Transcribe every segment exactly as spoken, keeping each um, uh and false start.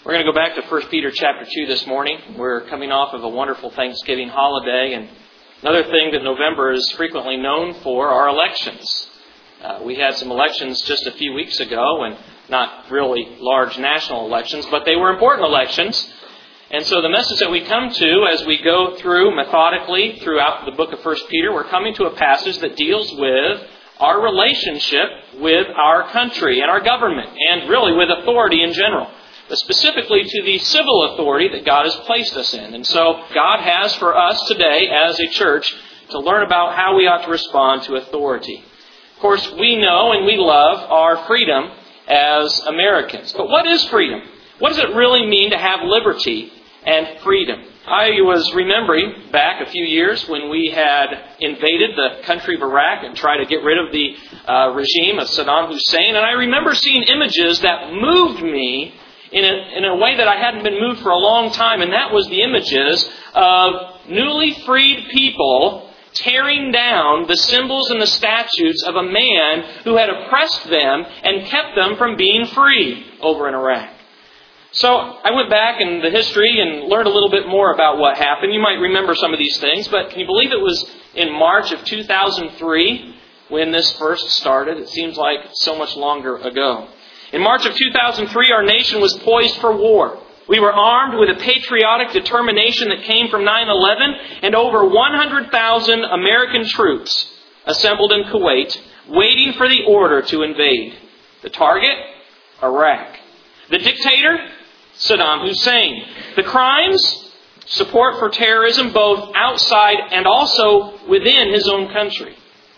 We're going to go back to First Peter chapter two this morning. We're coming off of a wonderful Thanksgiving holiday, and another thing that November is frequently known for are elections. Uh, we had some elections just a few weeks ago, and not really large national elections, but they were important elections. And so the message that we come to as we go through methodically throughout the book of First Peter, we're coming to a passage that deals with our relationship with our country and our government, and really with authority in general, but specifically to the civil authority that God has placed us in. And so God has for us today as a church to learn about how we ought to respond to authority. Of course, we know and we love our freedom as Americans. But what is freedom? What does it really mean to have liberty and freedom? I was remembering back a few years when we had invaded the country of Iraq and tried to get rid of the uh, regime of Saddam Hussein. And I remember seeing images that moved me in a, in a way that I hadn't been moved for a long time. And that was the images of newly freed people tearing down the symbols and the statues of a man who had oppressed them and kept them from being free over in Iraq. So I went back in the history and learned a little bit more about what happened. You might remember some of these things, but can you believe it was in March of two thousand three when this first started? It seems like so much longer ago. In March of two thousand three, our nation was poised for war. We were armed with a patriotic determination that came from nine eleven, and over one hundred thousand American troops assembled in Kuwait, waiting for the order to invade. The target? Iraq. The dictator? Saddam Hussein. The crimes? Support for terrorism both outside and also within his own country.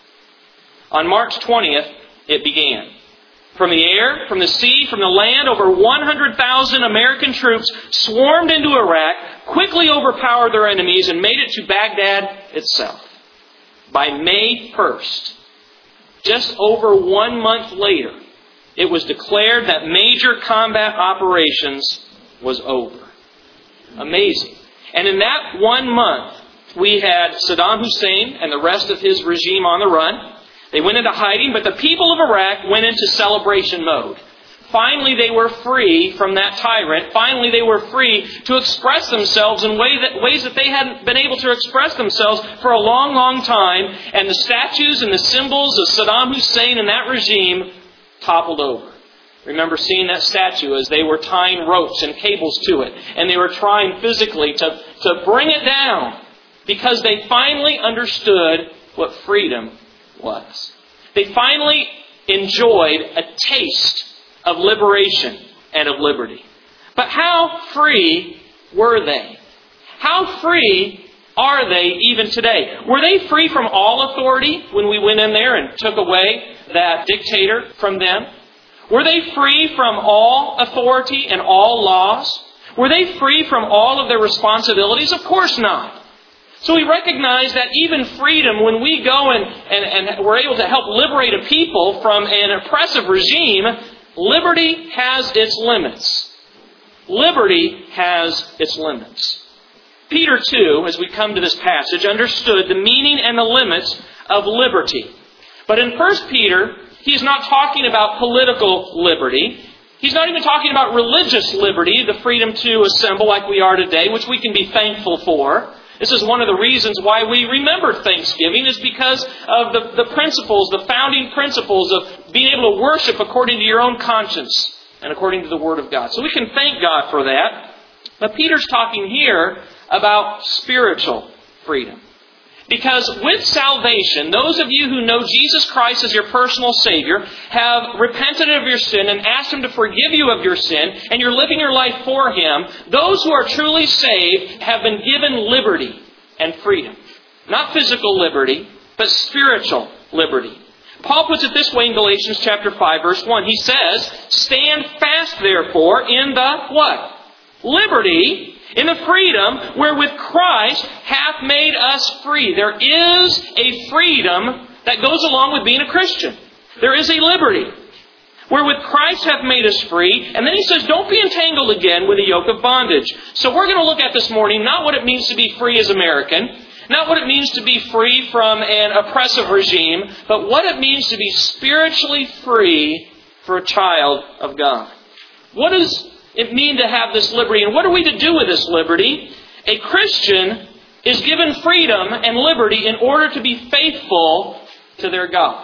On March twentieth, it began. From the air, from the sea, from the land, over one hundred thousand American troops swarmed into Iraq, quickly overpowered their enemies, and made it to Baghdad itself. By May first, just over one month later, it was declared that major combat operations was over. Amazing. And in that one month, we had Saddam Hussein and the rest of his regime on the run. They went into hiding, but the people of Iraq went into celebration mode. Finally, they were free from that tyrant. Finally, they were free to express themselves in way that, ways that they hadn't been able to express themselves for a long, long time. And the statues and the symbols of Saddam Hussein and that regime toppled over. Remember seeing that statue as they were tying ropes and cables to it. And they were trying physically to, to bring it down because they finally understood what freedom was. They finally enjoyed a taste of liberation and of liberty. But how free were they? How free are they even today? Were they free from all authority when we went in there and took away that dictator from them? Were they free from all authority and all laws? Were they free from all of their responsibilities? Of course not. So we recognize that even freedom, when we go and, and, and we're able to help liberate a people from an oppressive regime, liberty has its limits. Liberty has its limits. Peter, too, as we come to this passage, understood the meaning and the limits of liberty. But in First Peter, he's not talking about political liberty. He's not even talking about religious liberty, the freedom to assemble like we are today, which we can be thankful for. This is one of the reasons why we remember Thanksgiving, is because of the, the principles, the founding principles of being able to worship according to your own conscience and according to the Word of God. So we can thank God for that. But Peter's talking here about spiritual freedom. Because with salvation, those of you who know Jesus Christ as your personal Savior have repented of your sin and asked Him to forgive you of your sin, and you're living your life for Him, those who are truly saved have been given liberty and freedom. Not physical liberty, but spiritual liberty. Paul puts it this way in Galatians chapter five, verse one. He says, "Stand fast, therefore, in the" what? "Liberty, in the freedom wherewith Christ hath made us free." There is a freedom that goes along with being a Christian. There is a liberty wherewith Christ hath made us free. And then he says, don't be entangled again with a yoke of bondage. So we're going to look at this morning not what it means to be free as American, not what it means to be free from an oppressive regime, but what it means to be spiritually free for a child of God. What is it mean to have this liberty? And what are we to do with this liberty? A Christian is given freedom and liberty in order to be faithful to their God.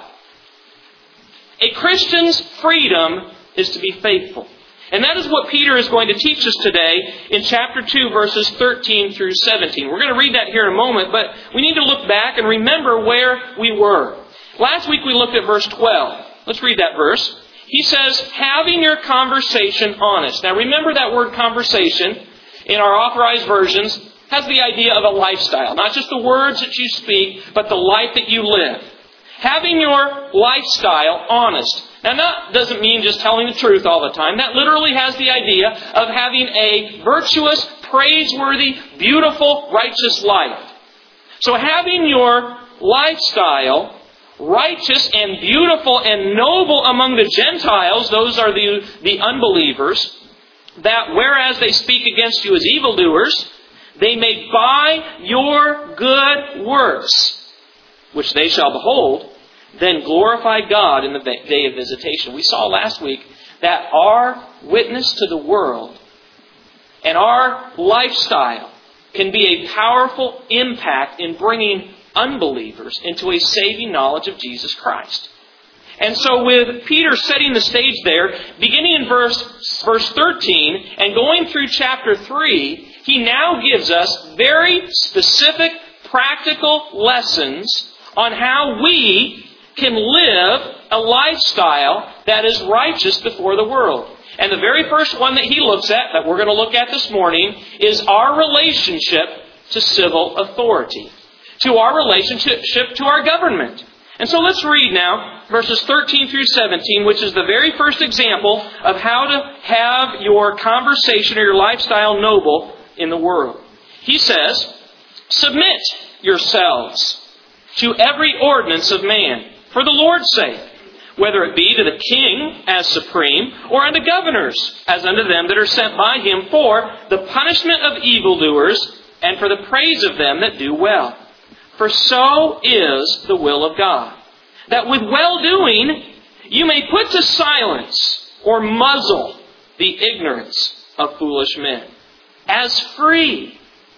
A Christian's freedom is to be faithful. And that is what Peter is going to teach us today in chapter two, verses thirteen through seventeen. We're going to read that here in a moment, but we need to look back and remember where we were. Last week we looked at verse twelve. Let's read that verse. He says, having your conversation honest. Now remember that word conversation in our authorized versions has the idea of a lifestyle. Not just the words that you speak, but the life that you live. Having your lifestyle honest. Now that doesn't mean just telling the truth all the time. That literally has the idea of having a virtuous, praiseworthy, beautiful, righteous life. So having your lifestyle righteous and beautiful and noble among the Gentiles, those are the, the unbelievers, that whereas they speak against you as evildoers, they may by your good works, which they shall behold, then glorify God in the day of visitation. We saw last week that our witness to the world and our lifestyle can be a powerful impact in bringing unbelievers into a saving knowledge of Jesus Christ. And so with Peter setting the stage there, beginning in verse, verse thirteen and going through chapter three, he now gives us very specific, practical lessons on how we can live a lifestyle that is righteous before the world. And the very first one that he looks at, that we're going to look at this morning, is our relationship to civil authority, to our relationship to our government. And so let's read now verses thirteen through seventeen, which is the very first example of how to have your conversation or your lifestyle noble in the world. He says, submit yourselves to every ordinance of man, for the Lord's sake, whether it be to the king as supreme, or unto governors as unto them that are sent by him, for the punishment of evildoers, and for the praise of them that do well. For so is the will of God, that with well-doing you may put to silence or muzzle the ignorance of foolish men. As free,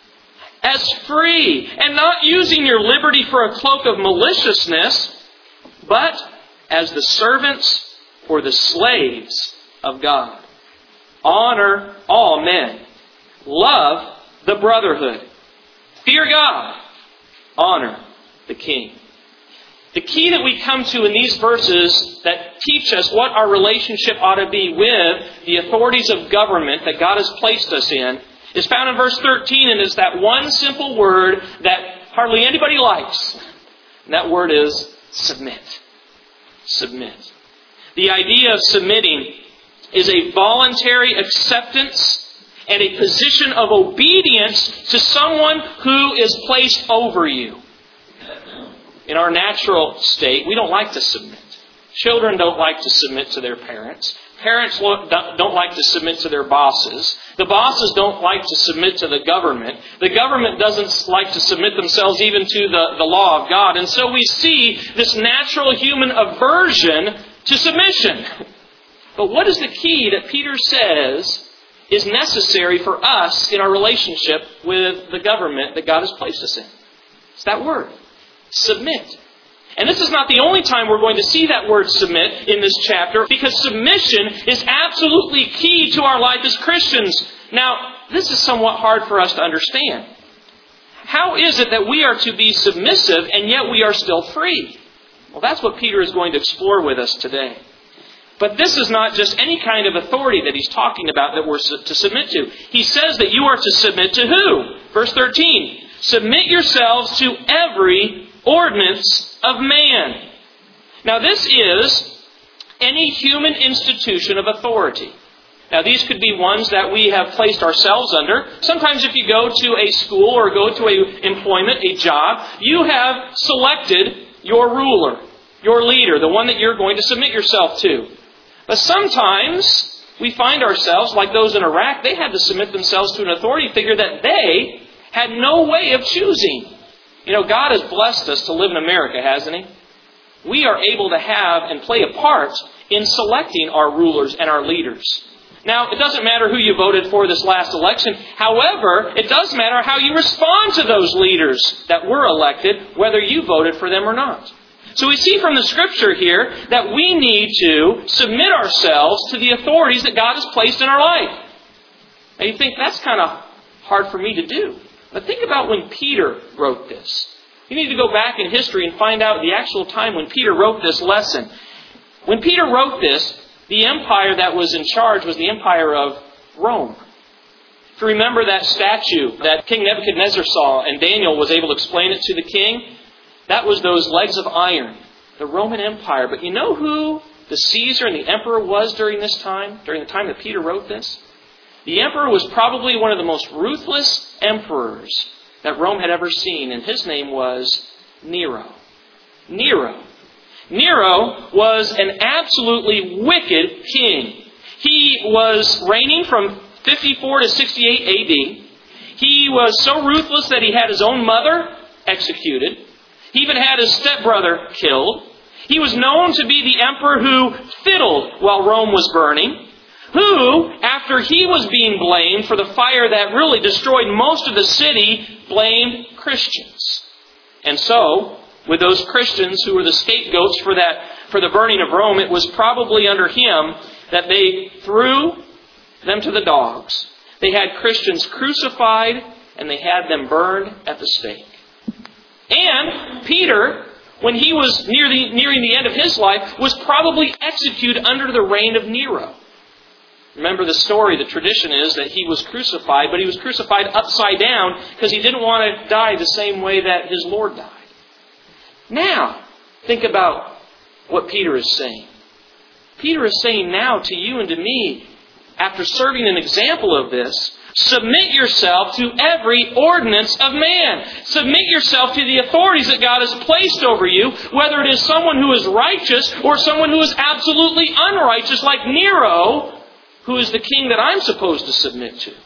as free, and not using your liberty for a cloak of maliciousness, but as the servants or the slaves of God. Honor all men. Love the brotherhood. Fear God. Honor the king. The key that we come to in these verses that teach us what our relationship ought to be with the authorities of government that God has placed us in is found in verse thirteen, and it's that one simple word that hardly anybody likes. And that word is submit. Submit. The idea of submitting is a voluntary acceptance and a position of obedience to someone who is placed over you. In our natural state, we don't like to submit. Children don't like to submit to their parents. Parents don't like to submit to their bosses. The bosses don't like to submit to the government. The government doesn't like to submit themselves even to the, the law of God. And so we see this natural human aversion to submission. But what is the key that Peter says is necessary for us in our relationship with the government that God has placed us in? It's that word. Submit. And this is not the only time we're going to see that word submit in this chapter, because submission is absolutely key to our life as Christians. Now, this is somewhat hard for us to understand. How is it that we are to be submissive and yet we are still free? Well, that's what Peter is going to explore with us today. But this is not just any kind of authority that he's talking about that we're to submit to. He says that you are to submit to who? Verse thirteen. Submit yourselves to every ordinance of man. Now this is any human institution of authority. Now these could be ones that we have placed ourselves under. Sometimes if you go to a school or go to a employment, a job, you have selected your ruler, your leader, the one that you're going to submit yourself to. But sometimes we find ourselves, like those in Iraq, they had to submit themselves to an authority figure that they had no way of choosing. You know, God has blessed us to live in America, hasn't He? We are able to have and play a part in selecting our rulers and our leaders. Now, it doesn't matter who you voted for this last election. However, it does matter how you respond to those leaders that were elected, whether you voted for them or not. So we see from the Scripture here that we need to submit ourselves to the authorities that God has placed in our life. Now you think, that's kind of hard for me to do. But think about when Peter wrote this. You need to go back in history and find out the actual time when Peter wrote this lesson. When Peter wrote this, the empire that was in charge was the empire of Rome. If you remember that statue that King Nebuchadnezzar saw and Daniel was able to explain it to the king, that was those legs of iron, the Roman Empire. But you know who the Caesar and the emperor was during this time, during the time that Peter wrote this? The emperor was probably one of the most ruthless emperors that Rome had ever seen, and his name was Nero. Nero. Nero was an absolutely wicked king. He was reigning from fifty-four to sixty-eight A D. He was so ruthless that he had his own mother executed. He even had his stepbrother killed. He was known to be the emperor who fiddled while Rome was burning. Who, after he was being blamed for the fire that really destroyed most of the city, blamed Christians. And so, with those Christians who were the scapegoats for that, for the burning of Rome, it was probably under him that they threw them to the dogs. They had Christians crucified and they had them burned at the stake. And Peter, when he was near the, nearing the end of his life, was probably executed under the reign of Nero. Remember the story, the tradition is that he was crucified, but he was crucified upside down because he didn't want to die the same way that his Lord died. Now, think about what Peter is saying. Peter is saying now to you and to me, after serving an example of this, submit yourself to every ordinance of man. Submit yourself to the authorities that God has placed over you, whether it is someone who is righteous or someone who is absolutely unrighteous, like Nero, who is the king that I'm supposed to submit to.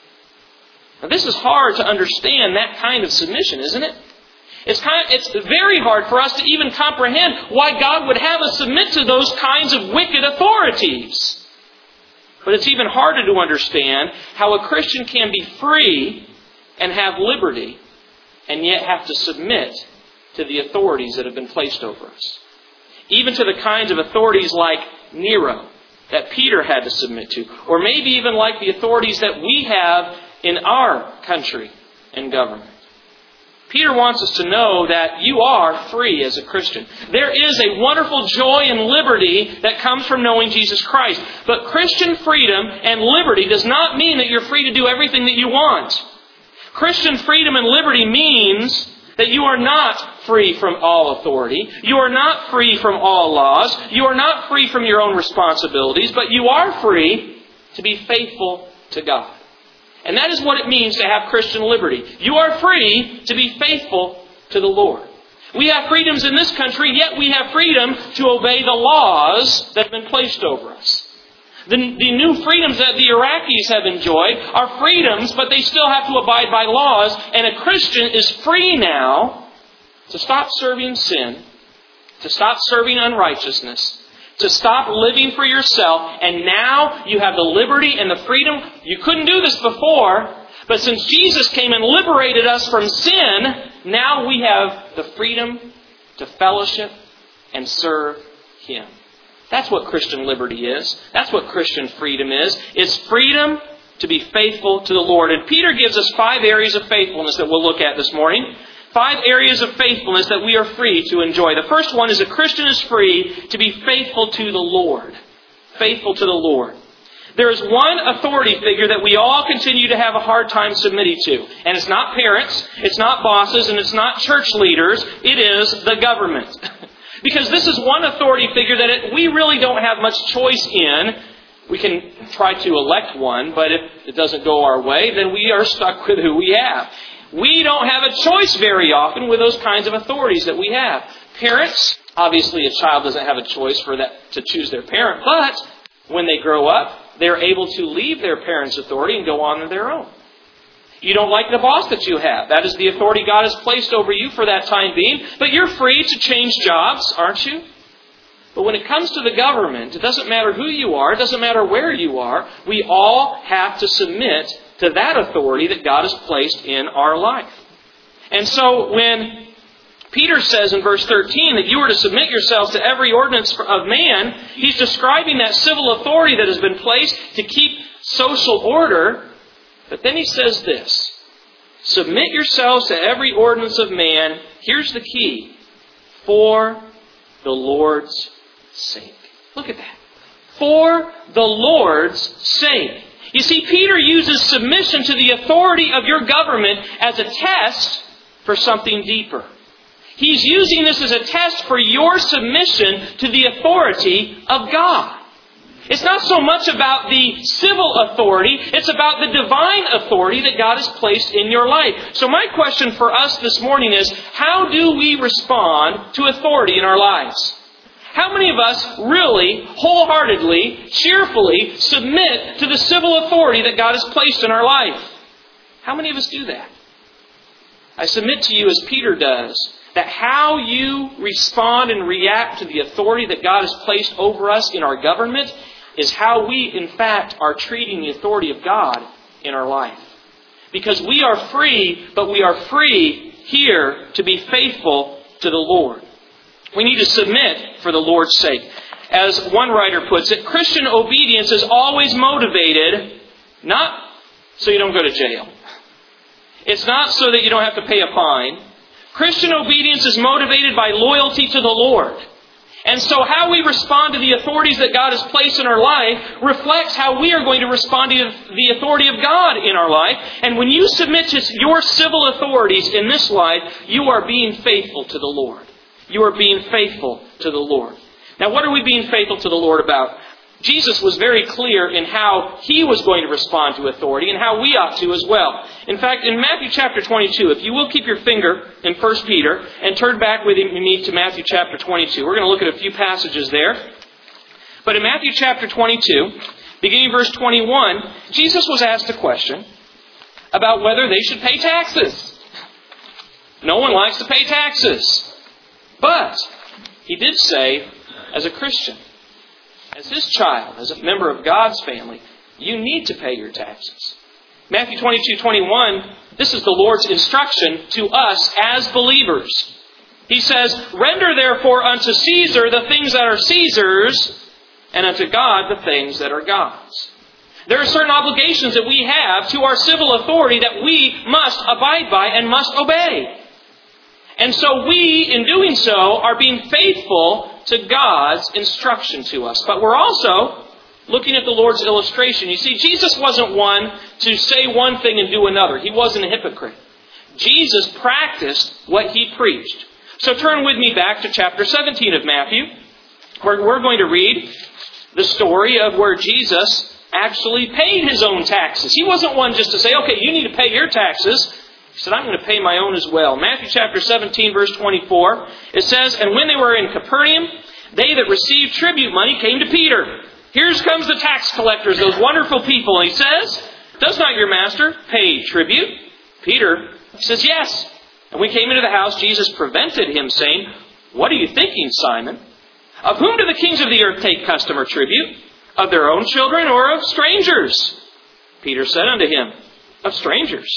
Now, this is hard to understand, that kind of submission, isn't it? It's kind of, it's very hard for us to even comprehend why God would have us submit to those kinds of wicked authorities. But it's even harder to understand how a Christian can be free and have liberty and yet have to submit to the authorities that have been placed over us. Even to the kinds of authorities like Nero that Peter had to submit to. Or maybe even like the authorities that we have in our country and government. Peter wants us to know that you are free as a Christian. There is a wonderful joy and liberty that comes from knowing Jesus Christ. But Christian freedom and liberty does not mean that you're free to do everything that you want. Christian freedom and liberty means that you are not free from all authority. You are not free from all laws. You are not free from your own responsibilities. But you are free to be faithful to God. And that is what it means to have Christian liberty. You are free to be faithful to the Lord. We have freedoms in this country, yet we have freedom to obey the laws that have been placed over us. The, the new freedoms that the Iraqis have enjoyed are freedoms, but they still have to abide by laws. And a Christian is free now to stop serving sin, to stop serving unrighteousness, to stop living for yourself. And now you have the liberty and the freedom. You couldn't do this before, but since Jesus came and liberated us from sin, now we have the freedom to fellowship and serve Him. That's what Christian liberty is. That's what Christian freedom is. It's freedom to be faithful to the Lord. And Peter gives us five areas of faithfulness that we'll look at this morning. Five areas of faithfulness that we are free to enjoy. The first one is a Christian is free to be faithful to the Lord. Faithful to the Lord. There is one authority figure that we all continue to have a hard time submitting to. And it's not parents, it's not bosses, and it's not church leaders. It is the government. Because this is one authority figure that it, we really don't have much choice in. We can try to elect one, but if it doesn't go our way, then we are stuck with who we have. We don't have a choice very often with those kinds of authorities that we have. Parents, obviously a child doesn't have a choice for that to choose their parent, but when they grow up, they're able to leave their parents' authority and go on to their own. You don't like the boss that you have. That is the authority God has placed over you for that time being. But you're free to change jobs, aren't you? But when it comes to the government, it doesn't matter who you are, it doesn't matter where you are, we all have to submit to that authority that God has placed in our life. And so when Peter says in verse thirteen that you are to submit yourselves to every ordinance of man, he's describing that civil authority that has been placed to keep social order. But then he says this, submit yourselves to every ordinance of man, here's the key, for the Lord's sake. Look at that. For the Lord's sake. You see, Peter uses submission to the authority of your government as a test for something deeper. He's using this as a test for your submission to the authority of God. It's not so much about the civil authority, it's about the divine authority that God has placed in your life. So my question for us this morning is, how do we respond to authority in our lives? How many of us really, wholeheartedly, cheerfully submit to the civil authority that God has placed in our life? How many of us do that? I submit to you, as Peter does, that how you respond and react to the authority that God has placed over us in our government is how we, in fact, are treating the authority of God in our life. Because we are free, but we are free here to be faithful to the Lord. We need to submit for the Lord's sake. As one writer puts it, Christian obedience is always motivated not so you don't go to jail. It's not so that you don't have to pay a fine. Christian obedience is motivated by loyalty to the Lord. And so how we respond to the authorities that God has placed in our life reflects how we are going to respond to the authority of God in our life. And when you submit to your civil authorities in this life, you are being faithful to the Lord. You are being faithful to the Lord. Now, what are we being faithful to the Lord about? Jesus was very clear in how He was going to respond to authority and how we ought to as well. In fact, in Matthew chapter twenty-two, if you will keep your finger in First Peter and turn back with me to Matthew chapter twenty-two. We're going to look at a few passages there. But in Matthew chapter twenty-two, beginning verse twenty-one, Jesus was asked a question about whether they should pay taxes. No one likes to pay taxes. But He did say, as a Christian, as His child, as a member of God's family, you need to pay your taxes. Matthew twenty-two twenty-one, this is the Lord's instruction to us as believers. He says, render therefore unto Caesar the things that are Caesar's, and unto God the things that are God's. There are certain obligations that we have to our civil authority that we must abide by and must obey. And so we, in doing so, are being faithful to God's instruction to us. But we're also looking at the Lord's illustration. You see, Jesus wasn't one to say one thing and do another. He wasn't a hypocrite. Jesus practiced what He preached. So turn with me back to chapter seventeen of Matthew, where we're going to read the story of where Jesus actually paid His own taxes. He wasn't one just to say, okay, you need to pay your taxes. He said, I'm going to pay my own as well. Matthew chapter seventeen, verse twenty-four, it says, and when they were in Capernaum, they that received tribute money came to Peter. Here comes the tax collectors, those wonderful people. And he says, does not your master pay tribute? Peter says, yes. And we came into the house, Jesus prevented him, saying, what are you thinking, Simon? Of whom do the kings of the earth take custom or tribute? Of their own children or of strangers? Peter said unto him, of strangers.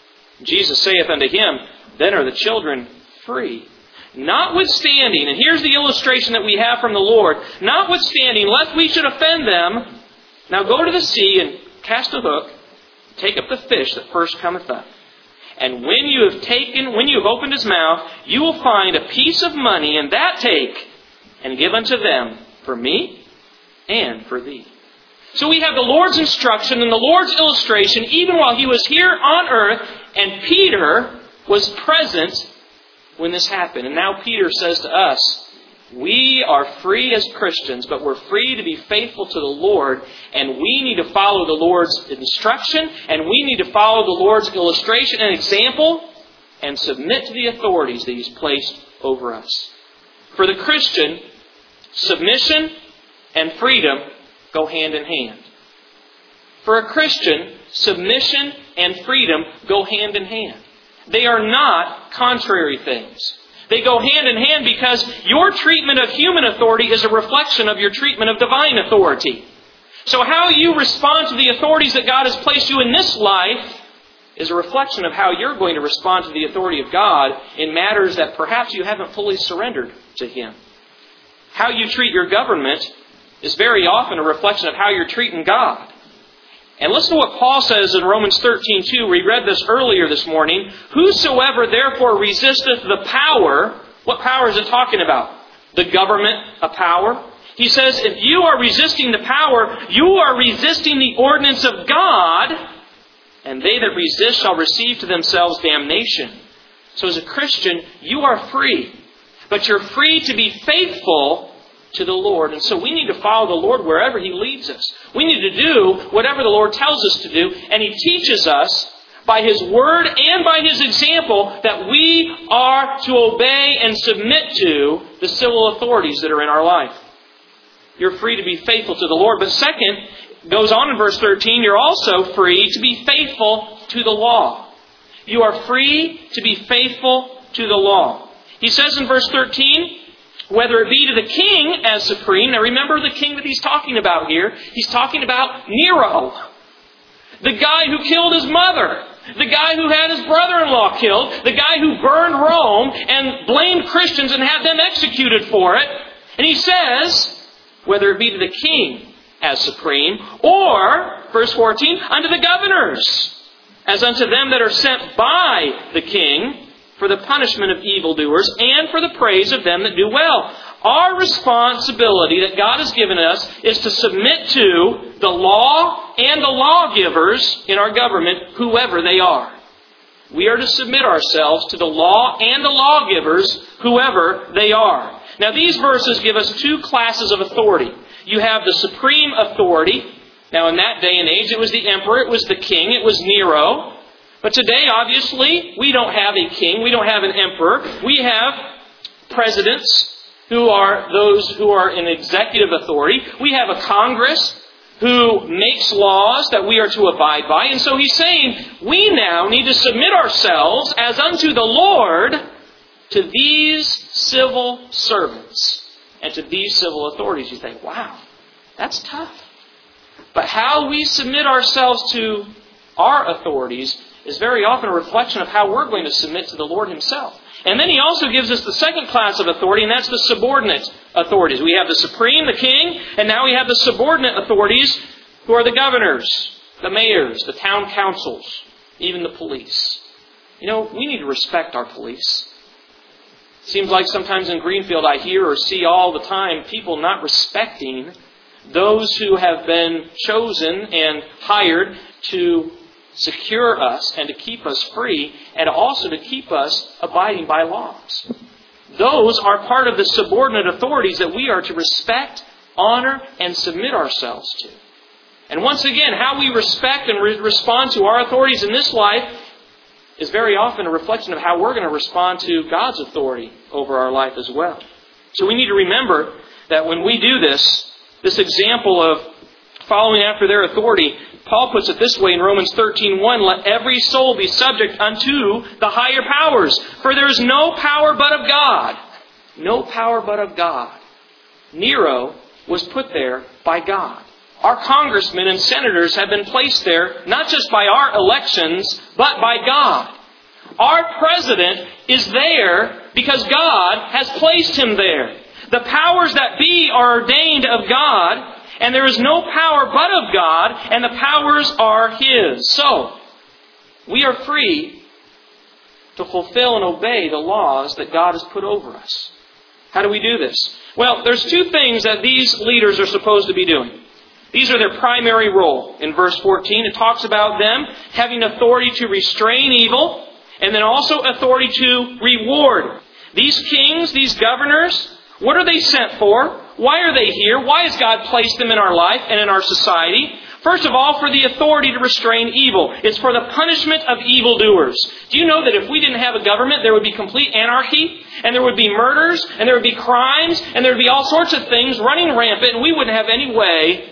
Jesus saith unto him, then are the children free. Notwithstanding, and here's the illustration that we have from the Lord, notwithstanding, lest we should offend them, now go to the sea and cast a hook, take up the fish that first cometh up. And when you have taken, when you have opened his mouth, you will find a piece of money, and that take, and give unto them for me and for thee. So we have the Lord's instruction and the Lord's illustration, even while He was here on earth, and Peter was present when this happened. And now Peter says to us, we are free as Christians, but we're free to be faithful to the Lord, and we need to follow the Lord's instruction, and we need to follow the Lord's illustration and example, and submit to the authorities that He's placed over us. For the Christian, submission and freedom go hand in hand. For a Christian, submission and freedom go hand in hand. They are not contrary things. They go hand in hand because your treatment of human authority is a reflection of your treatment of divine authority. So how you respond to the authorities that God has placed you in this life is a reflection of how you're going to respond to the authority of God in matters that perhaps you haven't fully surrendered to Him. How you treat your government is very often a reflection of how you're treating God. And listen to what Paul says in Romans thirteen two. We read this earlier this morning. Whosoever therefore resisteth the power, what power is it talking about? The government of power. He says, if you are resisting the power, you are resisting the ordinance of God, and they that resist shall receive to themselves damnation. So as a Christian, you are free. But you're free to be faithful to the Lord. And so we need to follow the Lord wherever He leads us. We need to do whatever the Lord tells us to do. And He teaches us by His Word and by His example that we are to obey and submit to the civil authorities that are in our life. You're free to be faithful to the Lord. But second, goes on in verse thirteen, you're also free to be faithful to the law. You are free to be faithful to the law. He says in verse thirteen, whether it be to the king as supreme. Now remember the king that he's talking about here. He's talking about Nero. The guy who killed his mother. The guy who had his brother-in-law killed. The guy who burned Rome and blamed Christians and had them executed for it. And he says, whether it be to the king as supreme, or, verse fourteen, unto the governors, as unto them that are sent by the king, for the punishment of evildoers, and for the praise of them that do well. Our responsibility that God has given us is to submit to the law and the lawgivers in our government, whoever they are. We are to submit ourselves to the law and the lawgivers, whoever they are. Now these verses give us two classes of authority. You have the supreme authority. Now in that day and age, it was the emperor, it was the king, it was Nero. But today, obviously, we don't have a king, we don't have an emperor. We have presidents who are those who are in executive authority. We have a Congress who makes laws that we are to abide by. And so he's saying, we now need to submit ourselves as unto the Lord to these civil servants and to these civil authorities. You think, wow, that's tough. But how we submit ourselves to our authorities is very often a reflection of how we're going to submit to the Lord Himself. And then He also gives us the second class of authority, and that's the subordinate authorities. We have the supreme, the king, and now we have the subordinate authorities, who are the governors, the mayors, the town councils, even the police. You know, we need to respect our police. It seems like sometimes in Greenfield I hear or see all the time people not respecting those who have been chosen and hired to secure us and to keep us free, and also to keep us abiding by laws. Those are part of the subordinate authorities that we are to respect, honor, and submit ourselves to. And once again, how we respect and re- respond to our authorities in this life is very often a reflection of how we're going to respond to God's authority over our life as well. So we need to remember that when we do this, this example of following after their authority, Paul puts it this way in Romans thirteen one, let every soul be subject unto the higher powers, for there is no power but of God. No power but of God. Nero was put there by God. Our congressmen and senators have been placed there not just by our elections, but by God. Our president is there because God has placed him there. The powers that be are ordained of God, and there is no power but of God, and the powers are His. So, we are free to fulfill and obey the laws that God has put over us. How do we do this? Well, there's two things that these leaders are supposed to be doing. These are their primary role. In verse fourteen, it talks about them having authority to restrain evil, and then also authority to reward. These kings, these governors, what are they sent for? Why are they here? Why has God placed them in our life and in our society? First of all, for the authority to restrain evil. It's for the punishment of evildoers. Do you know that if we didn't have a government, there would be complete anarchy, and there would be murders, and there would be crimes, and there would be all sorts of things running rampant, and we wouldn't have any way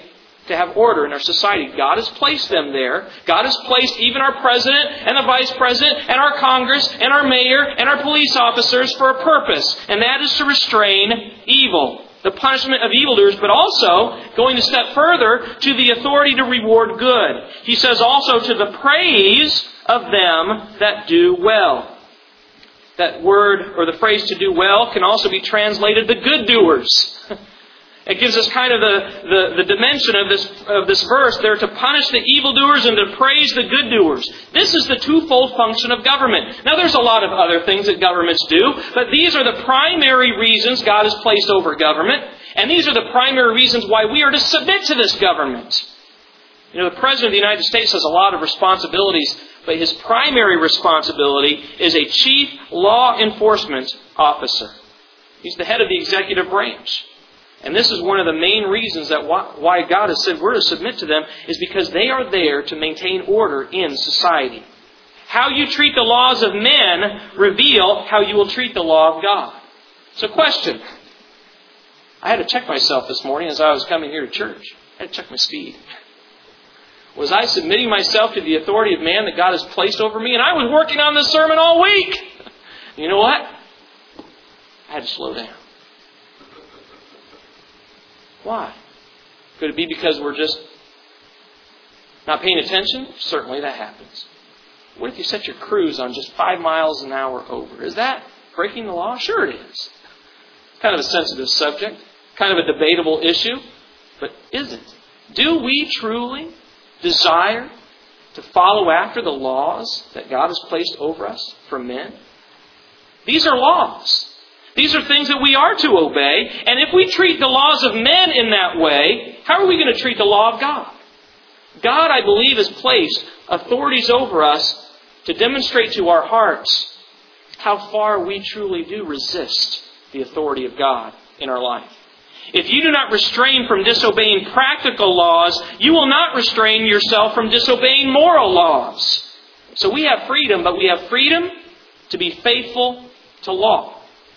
to have order in our society. God has placed them there. God has placed even our president and the vice president and our Congress and our mayor and our police officers for a purpose. And that is to restrain evil, the punishment of evildoers, but also, going a step further, to the authority to reward good. He says also to the praise of them that do well. That word or the phrase to do well can also be translated the good doers. It gives us kind of the, the, the dimension of this, of this verse. They're to punish the evildoers and to praise the good doers. This is the twofold function of government. Now there's a lot of other things that governments do, but these are the primary reasons God has placed over government. And these are the primary reasons why we are to submit to this government. You know, the President of the United States has a lot of responsibilities, but his primary responsibility is a chief law enforcement officer. He's the head of the executive branch. And this is one of the main reasons that why God has said we're to submit to them, is because they are there to maintain order in society. How you treat the laws of men reveal how you will treat the law of God. So question. I had to check myself this morning as I was coming here to church. I had to check my speed. Was I submitting myself to the authority of man that God has placed over me? And I was working on this sermon all week. You know what? I had to slow down. Why? Could it be because we're just not paying attention? Certainly that happens. What if you set your cruise on just five miles an hour over? Is that breaking the law? Sure it is. Kind of a sensitive subject. Kind of a debatable issue. But is it? Do we truly desire to follow after the laws that God has placed over us from men? These are laws. These are things that we are to obey. And if we treat the laws of men in that way, how are we going to treat the law of God? God, I believe, has placed authorities over us to demonstrate to our hearts how far we truly do resist the authority of God in our life. If you do not restrain from disobeying practical laws, you will not restrain yourself from disobeying moral laws. So we have freedom, but we have freedom to be faithful to law.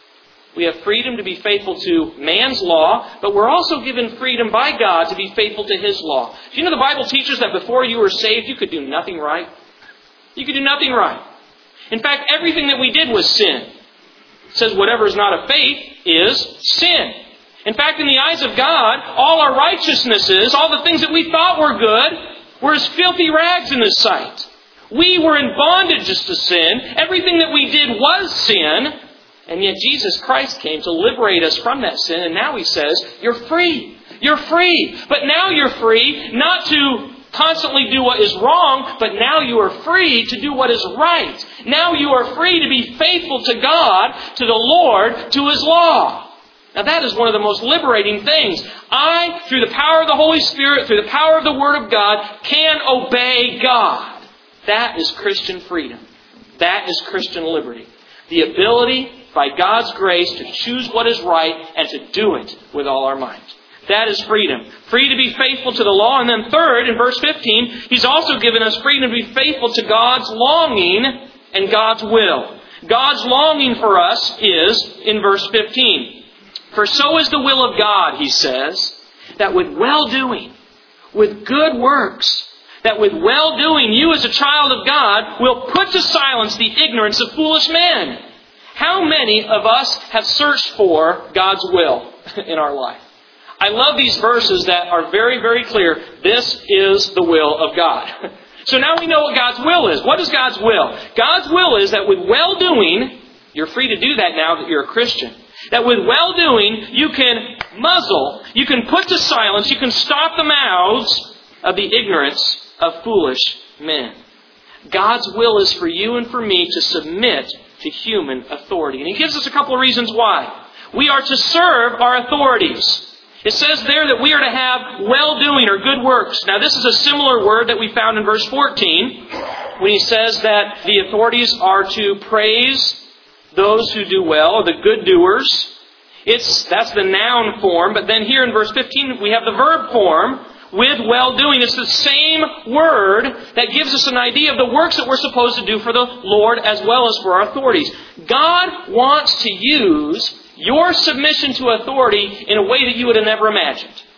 We have freedom to be faithful to man's law, but we're also given freedom by God to be faithful to His law. Do you know the Bible teaches that before you were saved, you could do nothing right? You could do nothing right. In fact, everything that we did was sin. It says whatever is not of faith is sin. In fact, in the eyes of God, all our righteousnesses, all the things that we thought were good, were as filthy rags in His sight. We were in bondage to sin. Everything that we did was sin. And yet Jesus Christ came to liberate us from that sin. And now He says, you're free. You're free. But now you're free not to constantly do what is wrong, but now you are free to do what is right. Now you are free to be faithful to God, to the Lord, to His law. Now that is one of the most liberating things. I, through the power of the Holy Spirit, through the power of the Word of God, can obey God. That is Christian freedom. That is Christian liberty. The ability, by God's grace, to choose what is right and to do it with all our might. That is freedom. Free to be faithful to the law. And then third, in verse fifteen, He's also given us freedom to be faithful to God's longing and God's will. God's longing for us is in verse fifteen. For so is the will of God, He says, that with well-doing, with good works, that with well-doing you as a child of God will put to silence the ignorance of foolish men. How many of us have searched for God's will in our life? I love these verses that are very, very clear. This is the will of God. So now we know what God's will is. What is God's will? God's will is that with well-doing, you're free to do that now that you're a Christian. That with well-doing, you can muzzle, you can put to silence, you can stop the mouths of the ignorance of foolish men. God's will is for you and for me to submit to human authority. And He gives us a couple of reasons why. We are to serve our authorities. It says there that we are to have well-doing or good works. Now this is a similar word that we found in verse fourteen when He says that the authorities are to praise those who do well, or the good doers. It's that's the noun form, but then here in verse fifteen we have the verb form with well-doing. It's the same word that gives us an idea of the works that we're supposed to do for the Lord as well as for our authorities. God wants to use your submission to authority in a way that you would have never imagined.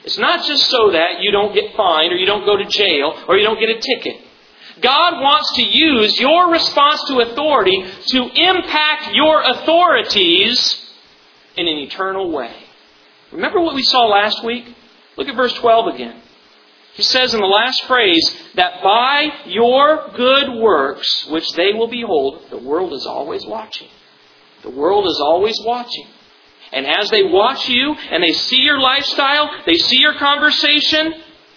It's not just so that you don't get fined or you don't go to jail or you don't get a ticket. God wants to use your response to authority to impact your authorities in an eternal way. Remember what we saw last week? Look at verse twelve again. He says in the last phrase that by your good works, which they will behold, the world is always watching. The world is always watching. And as they watch you and they see your lifestyle, they see your conversation,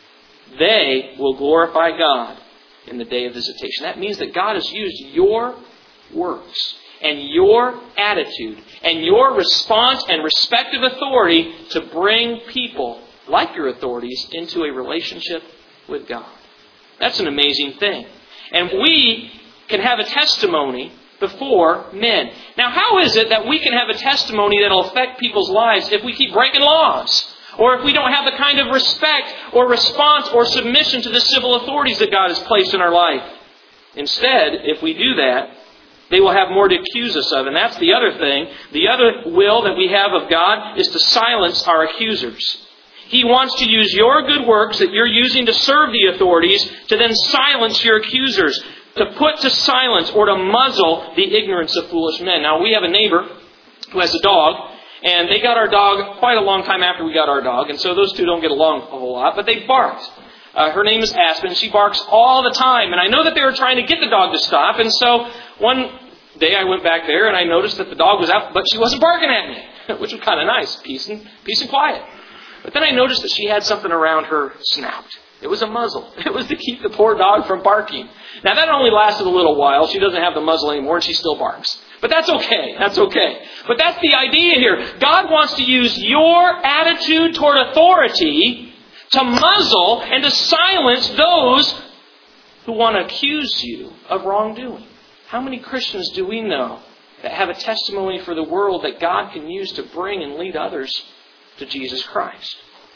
they will glorify God in the day of visitation. That means that God has used your works and your attitude and your response and respect of authority to bring people like your authorities into a relationship with God. That's an amazing thing. And we can have a testimony before men. Now, how is it that we can have a testimony that will affect people's lives if we keep breaking laws? Or if we don't have the kind of respect or response or submission to the civil authorities that God has placed in our life? Instead, if we do that, they will have more to accuse us of. And that's the other thing. The other will that we have of God is to silence our accusers. He wants to use your good works that you're using to serve the authorities to then silence your accusers, to put to silence or to muzzle the ignorance of foolish men. Now, we have a neighbor who has a dog, and they got our dog quite a long time after we got our dog, and so those two don't get along a whole lot, but they barked. Uh, her name is Aspen. She barks all the time, and I know that they were trying to get the dog to stop, and so one day I went back there, and I noticed that the dog was out, but she wasn't barking at me, which was kind of nice, peace and, peace and quiet. But then I noticed that she had something around her snout. It was a muzzle. It was to keep the poor dog from barking. Now, that only lasted a little while. She doesn't have the muzzle anymore, and she still barks. But that's okay. That's okay. But that's the idea here. God wants to use your attitude toward authority to muzzle and to silence those who want to accuse you of wrongdoing. How many Christians do we know that have a testimony for the world that God can use to bring and lead others to Jesus Christ?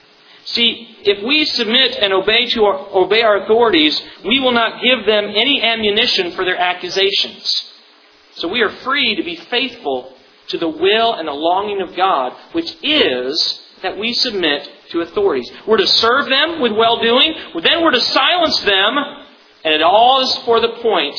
See, if we submit and obey to our, obey our authorities, we will not give them any ammunition for their accusations. So we are free to be faithful to the will and the longing of God, which is that we submit to authorities. We're to serve them with well-doing, then we're to silence them, and it all is for the point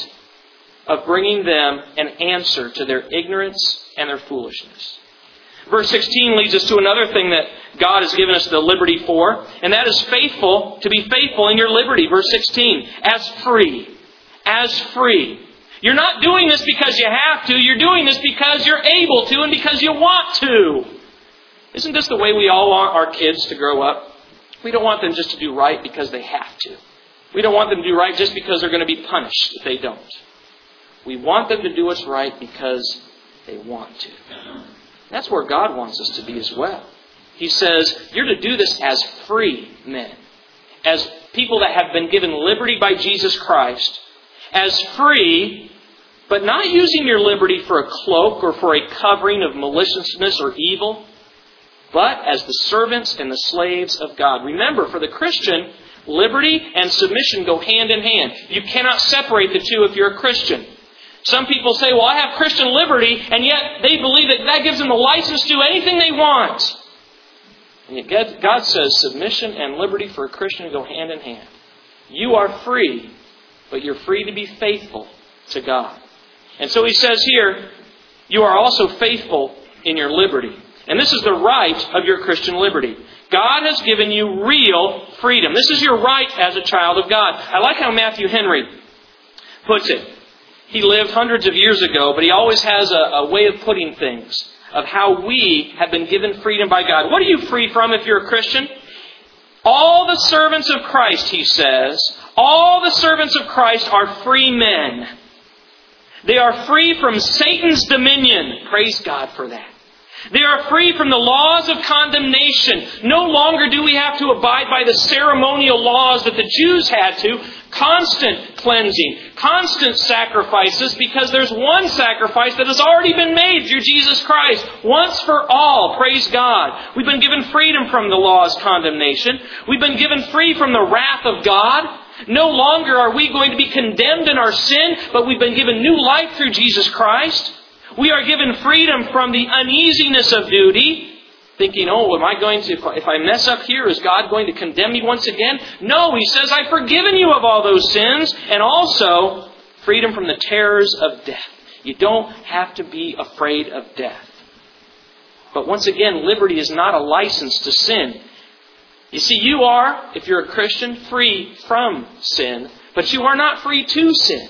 of bringing them an answer to their ignorance and their foolishness. Verse sixteen leads us to another thing that God has given us the liberty for, and that is faithful, to be faithful in your liberty. Verse sixteen, as free. As free. You're not doing this because you have to. You're doing this because you're able to and because you want to. Isn't this the way we all want our kids to grow up? We don't want them just to do right because they have to. We don't want them to do right just because they're going to be punished if they don't. We want them to do what's right because they want to. That's where God wants us to be as well. He says, you're to do this as free men. As people that have been given liberty by Jesus Christ. As free, but not using your liberty for a cloak or for a covering of maliciousness or evil, but as the servants and the slaves of God. Remember, for the Christian, liberty and submission go hand in hand. You cannot separate the two if you're a Christian. Some people say, well, I have Christian liberty, and yet they believe that that gives them the license to do anything they want. And yet God says submission and liberty for a Christian go hand in hand. You are free, but you're free to be faithful to God. And so he says here, you are also faithful in your liberty. And this is the right of your Christian liberty. God has given you real freedom. This is your right as a child of God. I like how Matthew Henry puts it. He lived hundreds of years ago, but he always has a, a way of putting things, of how we have been given freedom by God. What are you free from if you're a Christian? All the servants of Christ, he says, all the servants of Christ are free men. They are free from Satan's dominion. Praise God for that. They are free from the laws of condemnation. No longer do we have to abide by the ceremonial laws that the Jews had to. Constant cleansing, constant sacrifices, because there's one sacrifice that has already been made through Jesus Christ. Once for all. Praise God. We've been given freedom from the law's condemnation. We've been given free from the wrath of God. No longer are we going to be condemned in our sin, but we've been given new life through Jesus Christ. We are given freedom from the uneasiness of duty. thinking, oh, am I going to, if I mess up here, is God going to condemn me once again? No, He says, I've forgiven you of all those sins, and also freedom from the terrors of death. You don't have to be afraid of death. But once again, liberty is not a license to sin. You see, you are, if you're a Christian, free from sin, but you are not free to sin.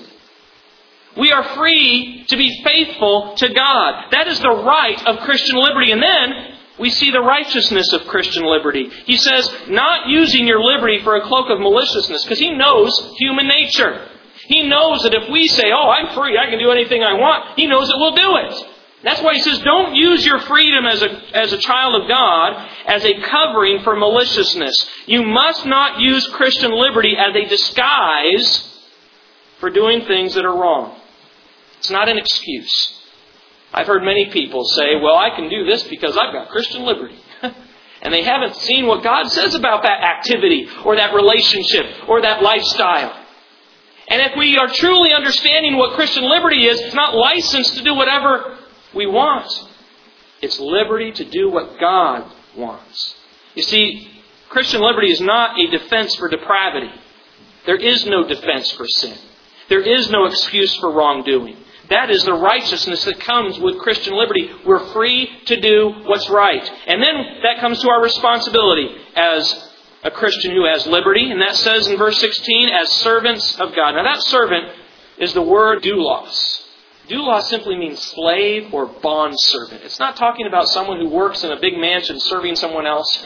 We are free to be faithful to God. That is the right of Christian liberty. And then we see the righteousness of Christian liberty. He says, not using your liberty for a cloak of maliciousness, because He knows human nature. He knows that if we say, oh, I'm free, I can do anything I want, He knows that we'll do it. That's why He says, don't use your freedom as a, as a child of God as a covering for maliciousness. You must not use Christian liberty as a disguise for doing things that are wrong. It's not an excuse. I've heard many people say, well, I can do this because I've got Christian liberty. And they haven't seen what God says about that activity or that relationship or that lifestyle. And if we are truly understanding what Christian liberty is, it's not license to do whatever we want. It's liberty to do what God wants. You see, Christian liberty is not a defense for depravity. There is no defense for sin. There is no excuse for wrongdoing. That is the righteousness that comes with Christian liberty. We're free to do what's right. And then that comes to our responsibility as a Christian who has liberty. And that says in verse sixteen, as servants of God. Now that servant is the word doulos. Doulos simply means slave or bondservant. It's not talking about someone who works in a big mansion serving someone else,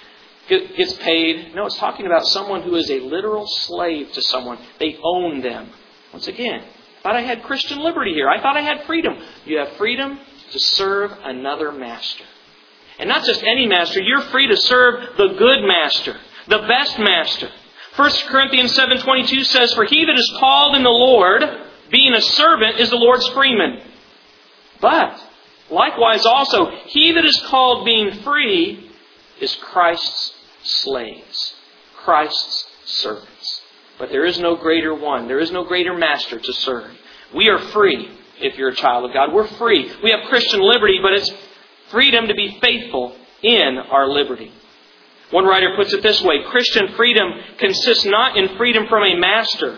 gets paid. No, it's talking about someone who is a literal slave to someone. They own them. Once again, I thought I had Christian liberty here. I thought I had freedom. You have freedom to serve another master. And not just any master. You're free to serve the good master, the best master. First Corinthians seven twenty-two says, for he that is called in the Lord, being a servant, is the Lord's freeman. But, likewise also, he that is called being free is Christ's slaves, Christ's servants. But there is no greater one. There is no greater master to serve. We are free if you're a child of God. We're free. We have Christian liberty, but it's freedom to be faithful in our liberty. One writer puts it this way, Christian freedom consists not in freedom from a master,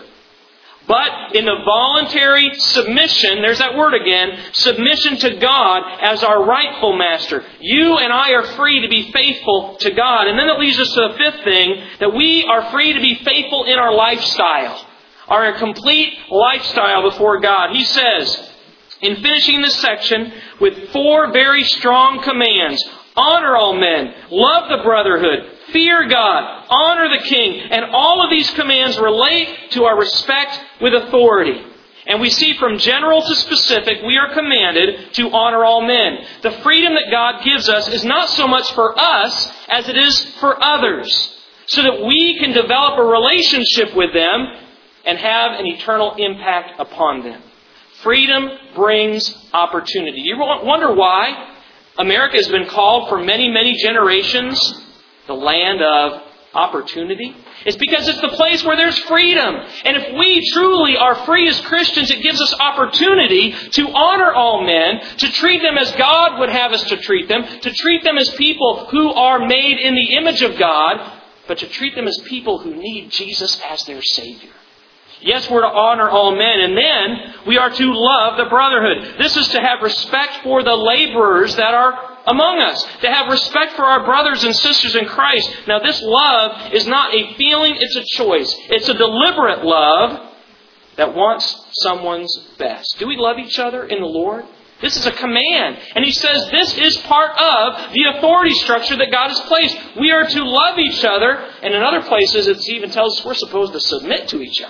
but in the voluntary submission, there's that word again, submission to God as our rightful master. You and I are free to be faithful to God. And then it leads us to the fifth thing, that we are free to be faithful in our lifestyle. Our complete lifestyle before God. He says, in finishing this section, with four very strong commands. Honor all men, love the brotherhood, fear God, honor the king. And all of these commands relate to our respect with authority. And we see from general to specific, we are commanded to honor all men. The freedom that God gives us is not so much for us as it is for others, so that we can develop a relationship with them and have an eternal impact upon them. Freedom brings opportunity. You wonder why America has been called for many, many generations the land of opportunity? It's because it's the place where there's freedom. And if we truly are free as Christians, it gives us opportunity to honor all men, to treat them as God would have us to treat them, to treat them as people who are made in the image of God, but to treat them as people who need Jesus as their Savior. Yes, we're to honor all men, and then we are to love the brotherhood. This is to have respect for the laborers that are among us, to have respect for our brothers and sisters in Christ. Now, this love is not a feeling, it's a choice. It's a deliberate love that wants someone's best. Do we love each other in the Lord? This is a command. And He says this is part of the authority structure that God has placed. We are to love each other, and in other places it even tells us we're supposed to submit to each other.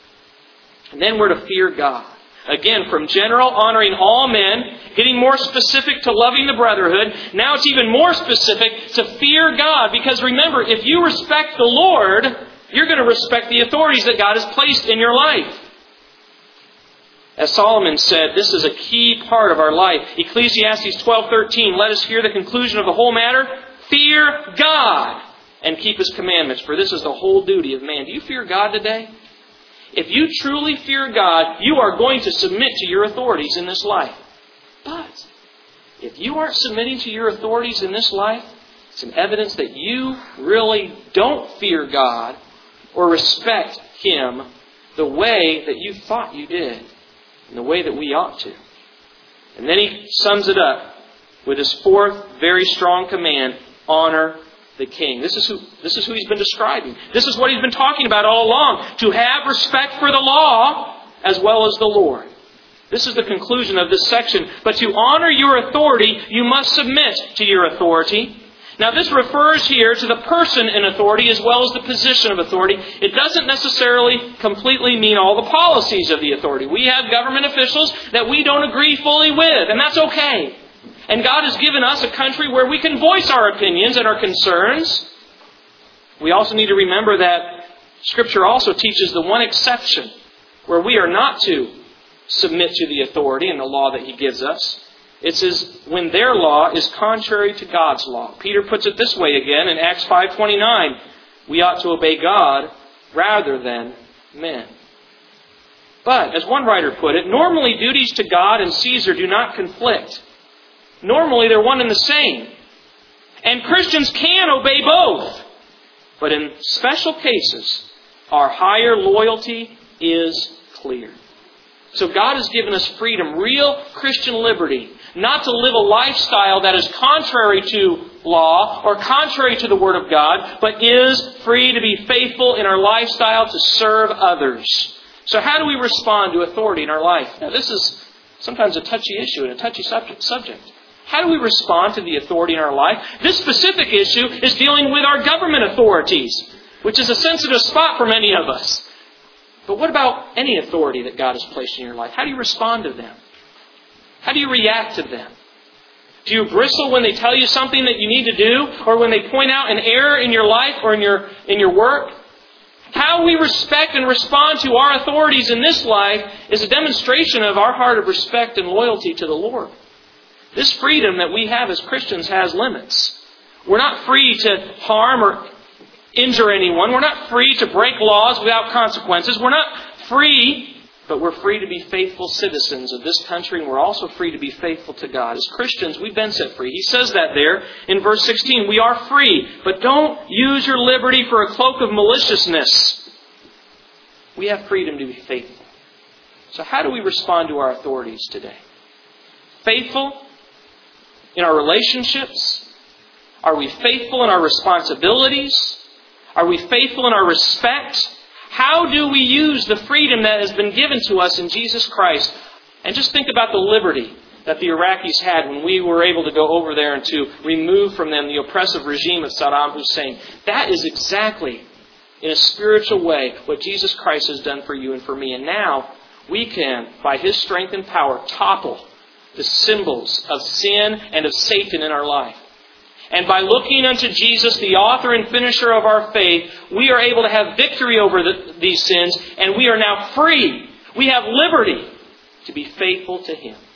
And then we're to fear God. Again, from general, honoring all men, getting more specific to loving the brotherhood. Now it's even more specific to fear God. Because remember, if you respect the Lord, you're going to respect the authorities that God has placed in your life. As Solomon said, this is a key part of our life. Ecclesiastes twelve thirteen, let us hear the conclusion of the whole matter. Fear God and keep His commandments, for this is the whole duty of man. Do you fear God today? If you truly fear God, you are going to submit to your authorities in this life. But if you aren't submitting to your authorities in this life, it's an evidence that you really don't fear God or respect Him the way that you thought you did, and the way that we ought to. And then he sums it up with his fourth very strong command, honor the king. This is who, this is who he's been describing. This is what he's been talking about all along. To have respect for the law as well as the Lord. This is the conclusion of this section. But to honor your authority, you must submit to your authority. Now this refers here to the person in authority as well as the position of authority. It doesn't necessarily completely mean all the policies of the authority. We have government officials that we don't agree fully with, and that's okay. And God has given us a country where we can voice our opinions and our concerns. We also need to remember that Scripture also teaches the one exception where we are not to submit to the authority and the law that He gives us. It says, when their law is contrary to God's law. Peter puts it this way again in Acts five twenty-nine. We ought to obey God rather than men. But, as one writer put it, normally duties to God and Caesar do not conflict. Normally they're one and the same. And Christians can obey both. But in special cases, our higher loyalty is clear. So God has given us freedom, real Christian liberty, not to live a lifestyle that is contrary to law or contrary to the Word of God, but is free to be faithful in our lifestyle to serve others. So how do we respond to authority in our life? Now this is sometimes a touchy issue and a touchy subject. How do we respond to the authority in our life? This specific issue is dealing with our government authorities, which is a sensitive spot for many of us. But what about any authority that God has placed in your life? How do you respond to them? How do you react to them? Do you bristle when they tell you something that you need to do? Or when they point out an error in your life or in your, in your work? How we respect and respond to our authorities in this life is a demonstration of our heart of respect and loyalty to the Lord. This freedom that we have as Christians has limits. We're not free to harm or injure anyone. We're not free to break laws without consequences. We're not free, but we're free to be faithful citizens of this country, and we're also free to be faithful to God. As Christians, we've been set free. He says that there in verse sixteen. We are free, but don't use your liberty for a cloak of maliciousness. We have freedom to be faithful. So how do we respond to our authorities today? Faithful in our relationships? Are we faithful in our responsibilities? Are we faithful in our respect? How do we use the freedom that has been given to us in Jesus Christ? And just think about the liberty that the Iraqis had when we were able to go over there and to remove from them the oppressive regime of Saddam Hussein. That is exactly, in a spiritual way, what Jesus Christ has done for you and for me. And now we can, by His strength and power, topple the symbols of sin and of Satan in our life. And by looking unto Jesus, the author and finisher of our faith, we are able to have victory over the, these sins, and we are now free. We have liberty to be faithful to Him.